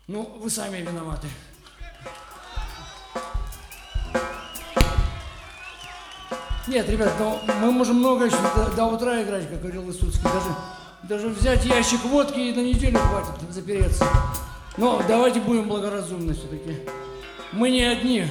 Ну, вы сами виноваты. Нет, ребят, ну, мы можем много еще до утра играть, как говорил Высоцкий. Даже взять ящик водки и на неделю хватит запереться. Но давайте будем благоразумны все-таки. Мы не одни.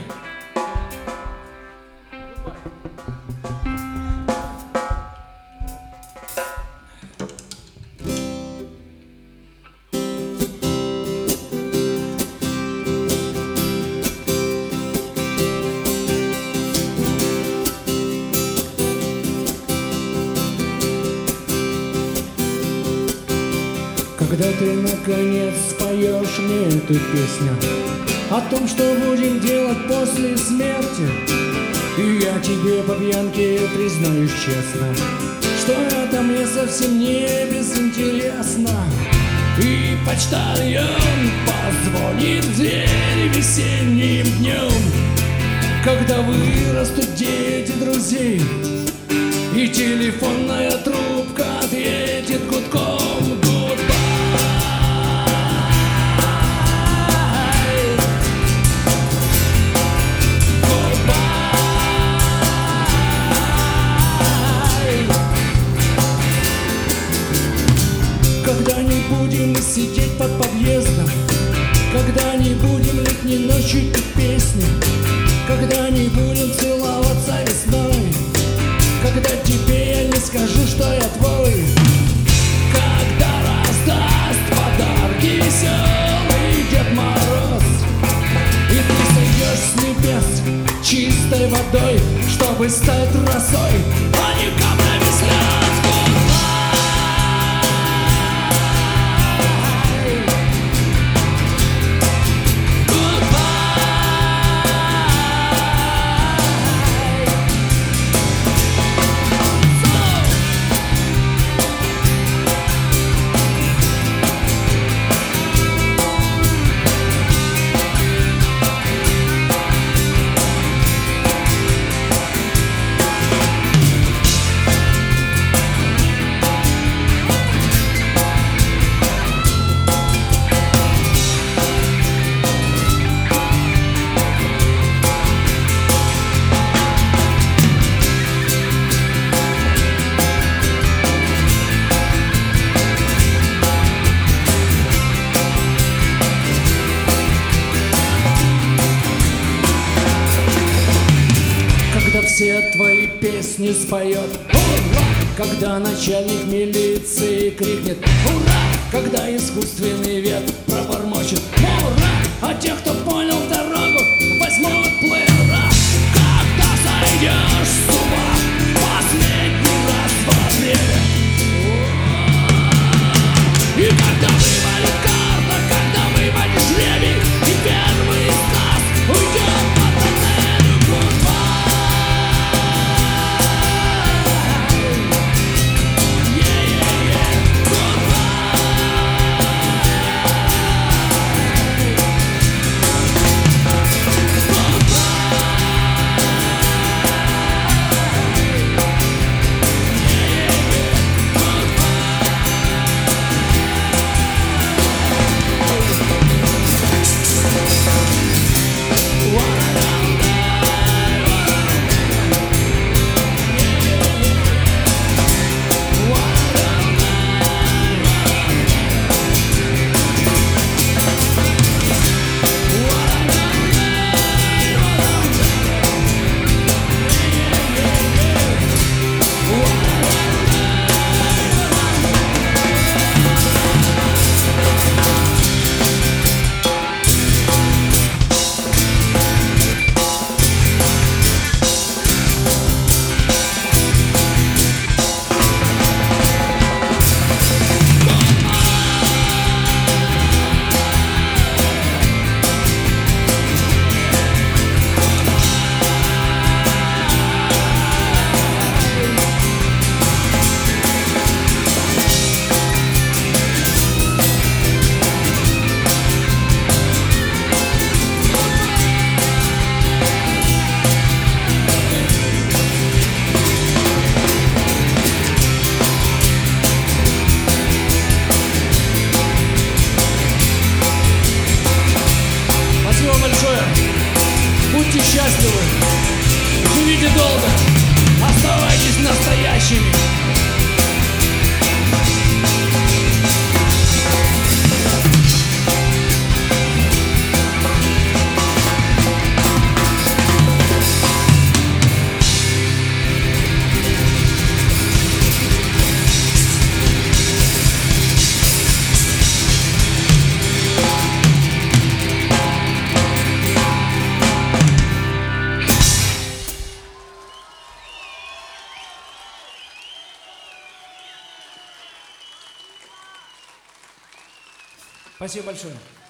Когда ты наконец споешь мне эту песню о том, что будем делать после смерти, и я тебе по пьянке признаюсь честно, что это мне совсем не безинтересно. И почтальон позвонит в дверь весенним днем, когда вырастут дети друзей, и телефонная трубка ответит гудком. Когда не будем сидеть под подъездом, когда не будем летней ночью петь песни, когда не будем целоваться весной, когда тебе я не скажу, что я твой, когда раздаст подарки веселый Дед Мороз, и ты сойдешь с небес чистой водой, чтобы стать росой, а не каплями слез. Все твои песни споет ура, когда начальник милиции крикнет ура, когда искусственный ветер пробормочет ура, а те, кто понял дорогу, возьмут плеера. Когда сойдешь с ума последний раз во время, и когда вывалит карта, когда вывалит жребий, и первый из нас уйдет по тоннелю гудбай. Спасибо большое.